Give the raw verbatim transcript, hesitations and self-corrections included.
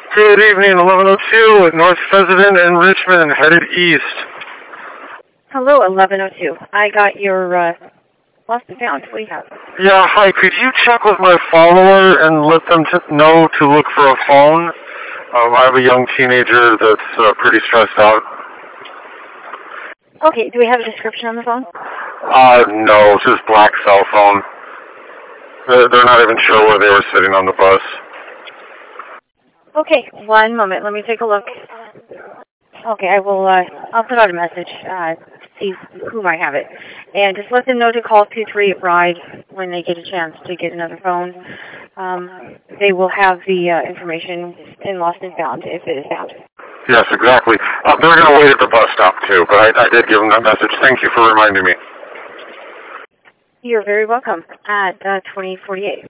Good evening, eleven oh two at North Pheasant in Richmond, headed east. Hello, eleven oh two. I got your uh, lost and found. What do you have? Yeah, hi. Could you check with my follower and let them t- know to look for a phone? Um, I have a young teenager that's uh, pretty stressed out. Okay, do we have a description on the phone? Uh, no, it's just black cell phone. They're, they're not even sure where they were sitting on the bus. Okay, one moment. Let me take a look. Okay, I will, uh, I'll put out a message, uh, see who might have it. And just let them know to call two three eight RIDE when they get a chance to get another phone. Um, they will have the uh, information in Lost and Found if it is found. Yes, exactly. Uh, they're going to wait at the bus stop, too, but I, I did give them that message. Thank you for reminding me. You're very welcome at uh, twenty forty-eight.